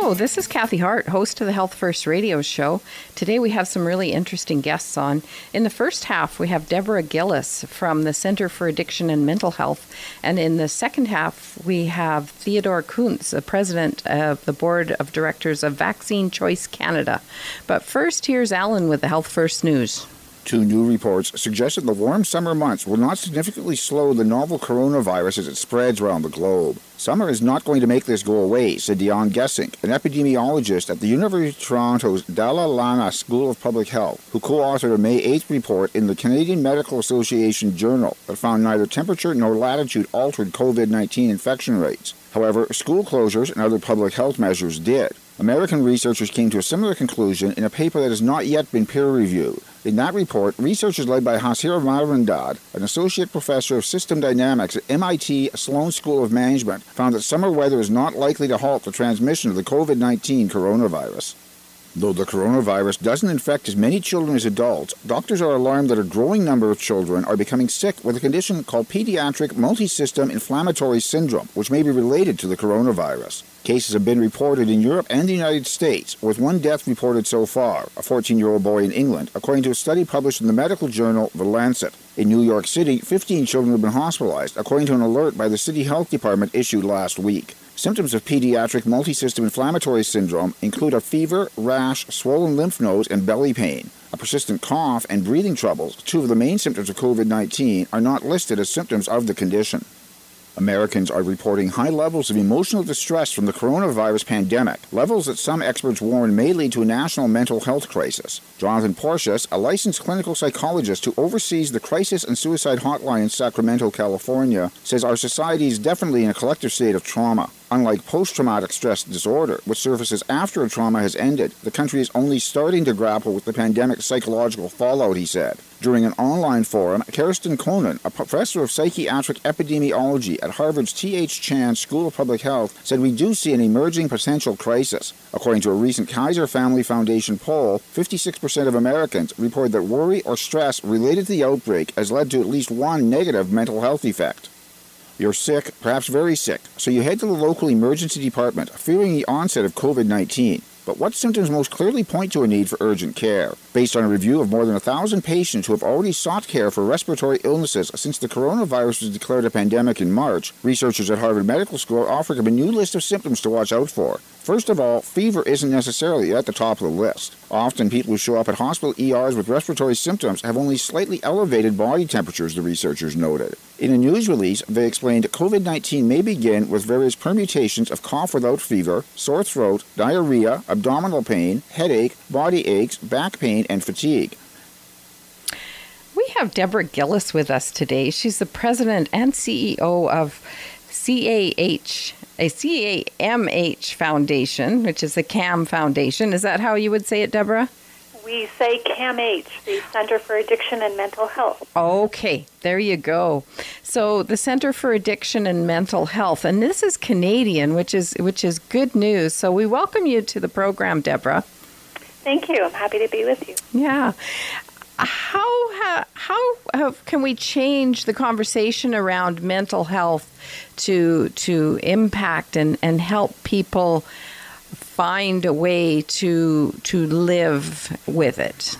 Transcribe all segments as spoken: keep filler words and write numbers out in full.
Hello, this is Kathy Hart, host of the Health First Radio Show. Today we have some really interesting guests on. In the first half, we have Deborah Gillis from the Center for Addiction and Mental Health. And in the second half, we have Theodore Kuntz, the president of the board of directors of Vaccine Choice Canada. But first, here's Alan with the Health First News. Two new reports suggest that the warm summer months will not significantly slow the novel coronavirus as it spreads around the globe. Summer is not going to make this go away, said Dion Gessink, an epidemiologist at the University of Toronto's Dalla Lana School of Public Health, who co-authored a May eighth report in the Canadian Medical Association Journal that found neither temperature nor latitude altered COVID nineteen infection rates. However, school closures and other public health measures did. American researchers came to a similar conclusion in a paper that has not yet been peer-reviewed. In that report, researchers led by Hasir Marvandad, an associate professor of system dynamics at M I T Sloan School of Management, found that summer weather is not likely to halt the transmission of the COVID nineteen coronavirus. Though the coronavirus doesn't infect as many children as adults, doctors are alarmed that a growing number of children are becoming sick with a condition called pediatric multisystem inflammatory syndrome, which may be related to the coronavirus. Cases have been reported in Europe and the United States, with one death reported so far, a fourteen-year-old boy in England, according to a study published in the medical journal The Lancet. In New York City, fifteen children have been hospitalized, according to an alert by the City Health Department issued last week. Symptoms of pediatric multisystem inflammatory syndrome include a fever, rash, swollen lymph nodes, and belly pain. A persistent cough and breathing troubles, two of the main symptoms of COVID nineteen, are not listed as symptoms of the condition. Americans are reporting high levels of emotional distress from the coronavirus pandemic, levels that some experts warn may lead to a national mental health crisis. Jonathan Porcius, a licensed clinical psychologist who oversees the Crisis and Suicide Hotline in Sacramento, California, says our society is definitely in a collective state of trauma. Unlike post-traumatic stress disorder, which surfaces after a trauma has ended, the country is only starting to grapple with the pandemic's psychological fallout, he said. During an online forum, Kirsten Conan, a professor of psychiatric epidemiology at Harvard's T H Chan School of Public Health, said we do see an emerging potential crisis. According to a recent Kaiser Family Foundation poll, fifty-six percent of Americans report that worry or stress related to the outbreak has led to at least one negative mental health effect. You're sick, perhaps very sick, so you head to the local emergency department fearing the onset of COVID nineteen. But what symptoms most clearly point to a need for urgent care? Based on a review of more than one thousand patients who have already sought care for respiratory illnesses since the coronavirus was declared a pandemic in March, researchers at Harvard Medical School are offering them a new list of symptoms to watch out for. First of all, fever isn't necessarily at the top of the list. Often people who show up at hospital E Rs with respiratory symptoms have only slightly elevated body temperatures, the researchers noted. In a news release, they explained that COVID nineteen may begin with various permutations of cough without fever, sore throat, diarrhea, abdominal pain, headache, body aches, back pain, and fatigue. We have Deborah Gillis with us today. She's the president and C E O of C A H, a C A M H Foundation, which is the C A M Foundation. Is that how you would say it, Deborah? We say C A M H, the Center for Addiction and Mental Health. Okay, there you go. So the Center for Addiction and Mental Health, and this is Canadian, which is which is good news. So we welcome you to the program, Deborah. Thank you. I'm happy to be with you. Yeah. How how, how have, can we change the conversation around mental health to to impact and, and help people find a way to to live with it?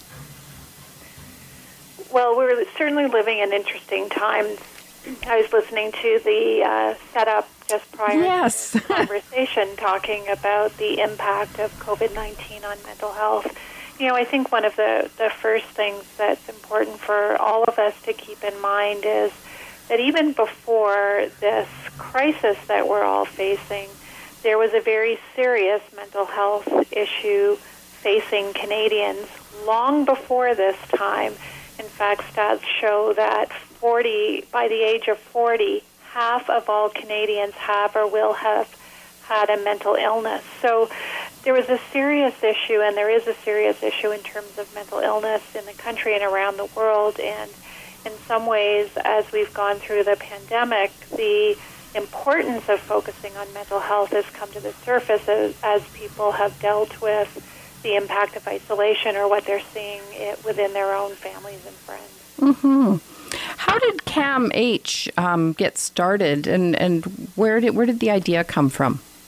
Well, we're certainly living in interesting times. I was listening to the uh, setup just prior yes. to the conversation talking about the impact of COVID nineteen on mental health. You know, I think one of the, the first things that's important for all of us to keep in mind is that even before this crisis that we're all facing, there was a very serious mental health issue facing Canadians long before this time. In fact, stats show that forty by the age of forty, half of all Canadians have or will have had a mental illness. So there was a serious issue, and there is a serious issue in terms of mental illness in the country and around the world. And in some ways, as we've gone through the pandemic, the importance of focusing on mental health has come to the surface as, as people have dealt with the impact of isolation or what they're seeing it within their own families and friends. Mm-hmm. How did C A M H um, get started, and, and where did where did the idea come from?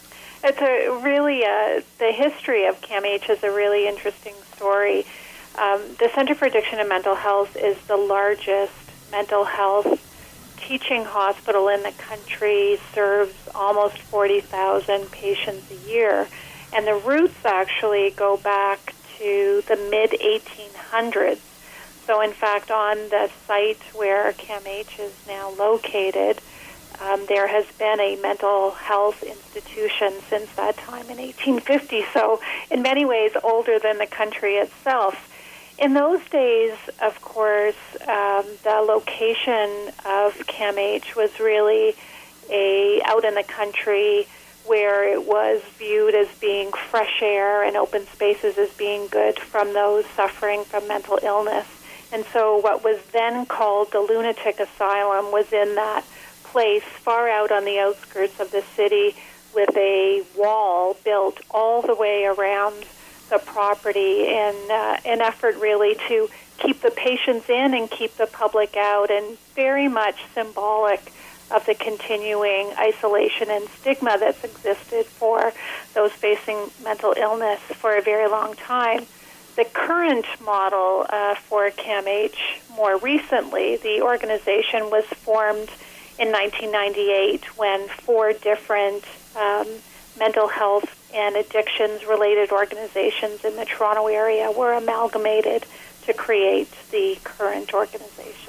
It's a really, uh, the history of C A M H is a really interesting story. Um, the Center for Addiction and Mental Health is the largest mental health teaching hospital in the country, serves almost forty thousand patients a year. And the roots actually go back to the mid eighteen hundreds. So in fact, on the site where C A M H is now located, um, there has been a mental health institution since that time in eighteen fifty. So in many ways older than the country itself. In those days, of course, um, the location of C A M H was really a out in the country where it was viewed as being fresh air and open spaces as being good from those suffering from mental illness. And so what was then called the lunatic asylum was in that place far out on the outskirts of the city with a wall built all the way around the property in uh, an effort really to keep the patients in and keep the public out, and very much symbolic of the continuing isolation and stigma that's existed for those facing mental illness for a very long time. The current model uh, for C A M H, more recently, the organization was formed in nineteen ninety-eight when four different um, mental health and addictions-related organizations in the Toronto area were amalgamated to create the current organization.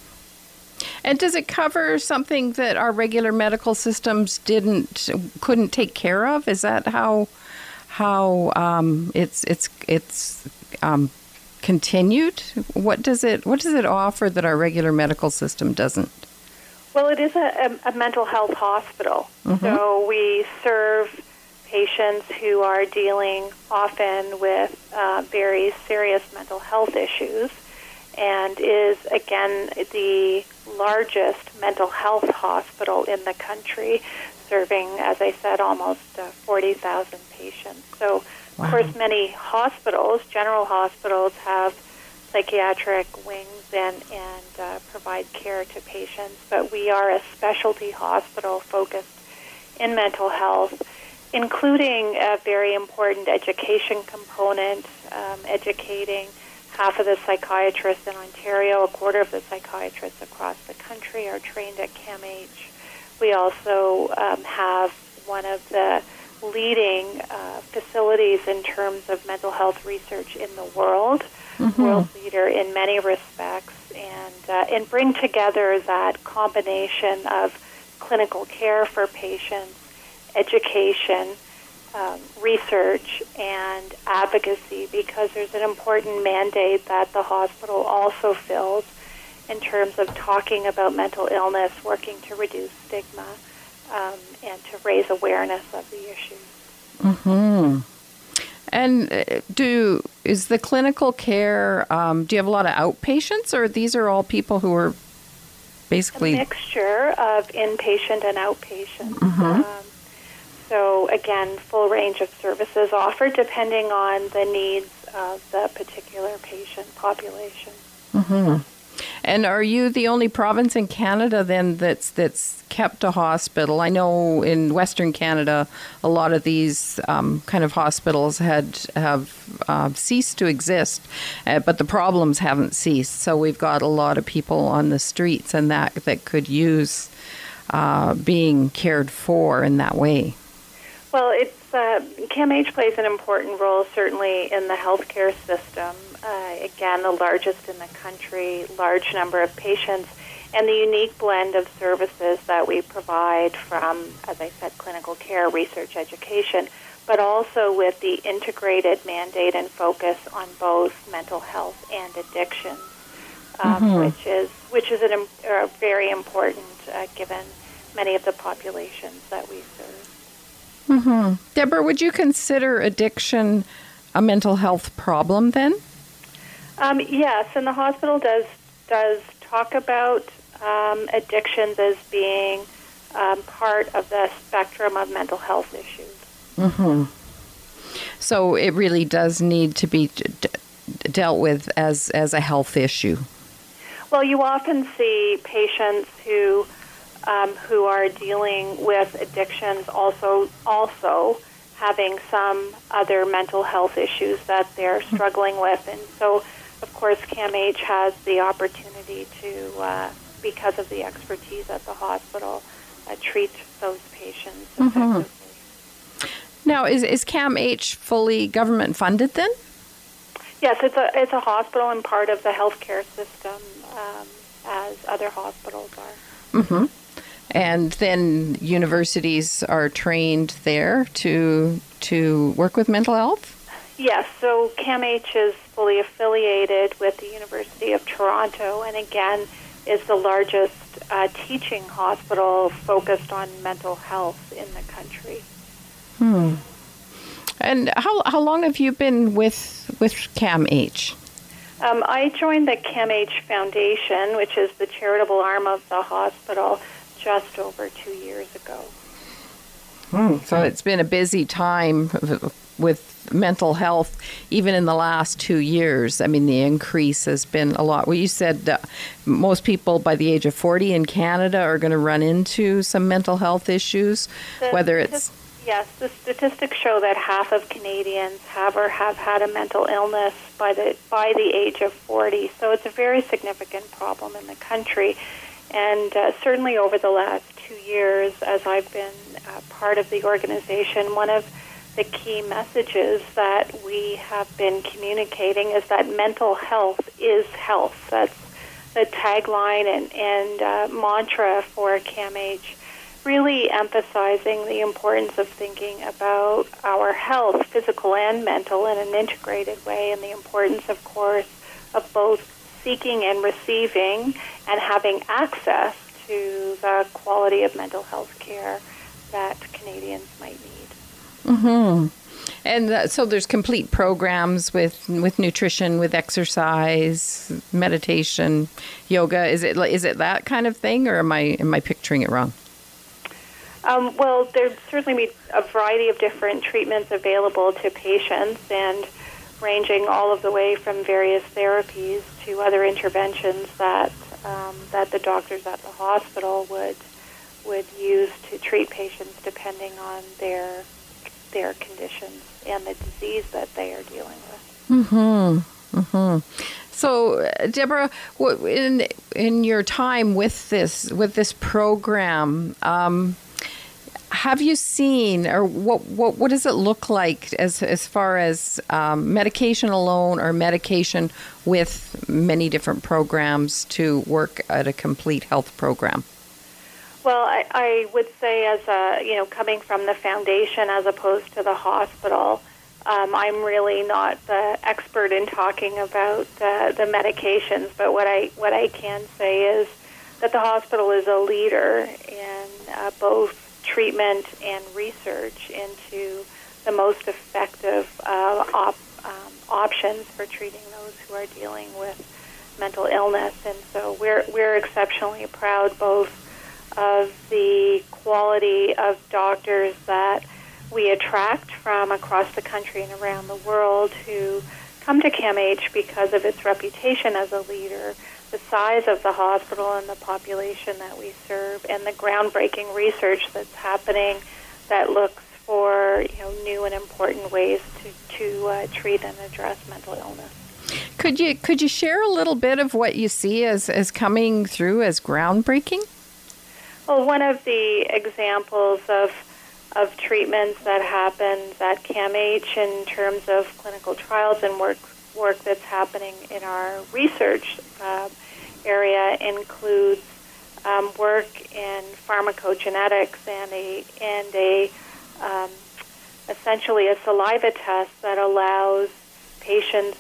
And does it cover something that our regular medical systems didn't, couldn't take care of? Is that how, how um, it's it's it's um, continued? What does it what does it offer that our regular medical system doesn't? Well, it is a, a, a mental health hospital, mm-hmm. so we serve patients who are dealing often with uh, very serious mental health issues, and is, again, the largest mental health hospital in the country, serving, as I said, almost uh, forty thousand patients. So, wow. Of course, many hospitals, general hospitals, have psychiatric wings and, and uh, provide care to patients, but we are a specialty hospital focused in mental health, including a very important education component, um, educating half of the psychiatrists in Ontario, a quarter of the psychiatrists across the country are trained at C A M H. We also um, have one of the leading uh, facilities in terms of mental health research in the world, mm-hmm. world leader in many respects, and, uh, and bring together that combination of clinical care for patients, education, um, research, and advocacy, because there's an important mandate that the hospital also fills in terms of talking about mental illness, working to reduce stigma, um, and to raise awareness of the issues. Mm-hmm. And do is the clinical care, um, do you have a lot of outpatients, or these are all people who are basically... A mixture of inpatient and outpatient. Mm-hmm. Um, so, again, full range of services offered depending on the needs of the particular patient population. Mm-hmm. And are you the only province in Canada then that's that's kept a hospital? I know in Western Canada, a lot of these um, kind of hospitals had have uh, ceased to exist, uh, but the problems haven't ceased. So we've got a lot of people on the streets and that that could use uh, being cared for in that way. Well, it's uh, C A M H plays an important role certainly in the healthcare system. Uh, again, the largest in the country, large number of patients, and the unique blend of services that we provide from, as I said, clinical care, research, education, but also with the integrated mandate and focus on both mental health and addiction, um, mm-hmm. which is which is an, uh, very important uh, given many of the populations that we serve. Mm-hmm. Deborah, would you consider addiction a mental health problem then? Um, yes, and the hospital does does talk about um, addictions as being um, part of the spectrum of mental health issues. Mm-hmm. So it really does need to be d- d- dealt with as, as a health issue. Well, you often see patients who um, who are dealing with addictions, also also having some other mental health issues that they're struggling with. And so, of course, CAMH has the opportunity to, uh, because of the expertise at the hospital, uh, treat those patients effectively. Mm-hmm. Now, is, is CAMH fully government funded then? Yes, it's a it's a hospital and part of the healthcare system, um, as other hospitals are. Mm-hmm. And then universities are trained there to to work with mental health? Yes, so CAMH is fully affiliated with the University of Toronto, and again is the largest uh, teaching hospital focused on mental health in the country. Hmm. And how how long have you been with with CAMH? Um, I joined the CAMH Foundation, which is the charitable arm of the hospital, just over two years ago. Hmm. So it's been a busy time with mental health, even in the last two years. I mean, the increase has been a lot. Well, you said uh, most people by the age of forty in Canada are going to run into some mental health issues, the whether it's... Yes, the statistics show that half of Canadians have or have had a mental illness by the by the age of forty. So it's a very significant problem in the country. And uh, certainly over the last two years, as I've been uh, part of the organization, one of the key messages that we have been communicating is that mental health is health. That's the tagline and, and uh, mantra for CAMH, really emphasizing the importance of thinking about our health, physical and mental, in an integrated way, and the importance, of course, of both seeking and receiving and having access to the quality of mental health care that Canadians might need. Mm-hmm. And uh, so there's complete programs with with nutrition, with exercise, meditation, yoga. Is it is it that kind of thing, or am I am I picturing it wrong? Um, well, there'd certainly be a variety of different treatments available to patients, and ranging all of the way from various therapies to other interventions that um, that the doctors at the hospital would would use to treat patients depending on their their conditions and the disease that they are dealing with. Mm-hmm. Mm-hmm. So, uh, Deborah, in in your time with this with this program, um, have you seen, or what, what what does it look like as as far as um, medication alone or medication with many different programs to work at a complete health program? Well, I, I would say, as a you know, coming from the foundation as opposed to the hospital, um, I'm really not the expert in talking about uh, the medications. But what I what I can say is that the hospital is a leader in uh, both treatment and research into the most effective uh, op, um, options for treating those who are dealing with mental illness. And so we're we're exceptionally proud both of the quality of doctors that we attract from across the country and around the world who come to CAMH because of its reputation as a leader, the size of the hospital and the population that we serve, and the groundbreaking research that's happening that looks for you know new and important ways to to uh, treat and address mental illness. Could you could you share a little bit of what you see as, as coming through as groundbreaking? Well, one of the examples of of treatments that happens at CAMH in terms of clinical trials and work work that's happening in our research uh, area includes um, work in pharmacogenetics and a and a um, essentially a saliva test that allows patients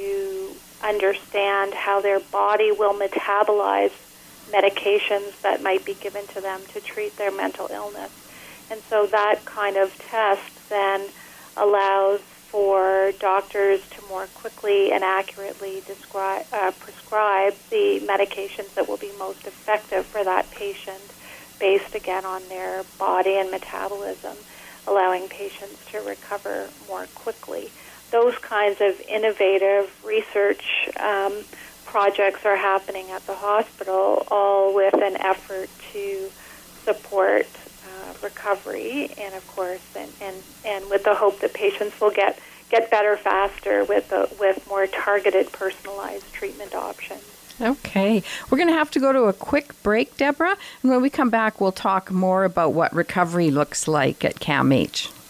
to understand how their body will metabolize medications that might be given to them to treat their mental illness. And so that kind of test then allows for doctors to more quickly and accurately describe, uh, prescribe the medications that will be most effective for that patient based, again, on their body and metabolism, allowing patients to recover more quickly. Those kinds of innovative research um, projects are happening at the hospital, all with an effort to support uh, recovery, and of course, and, and, and with the hope that patients will get, get better faster with the, with more targeted, personalized treatment options. Okay. We're going to have to go to a quick break, Deborah, and when we come back, we'll talk more about what recovery looks like at CAMH.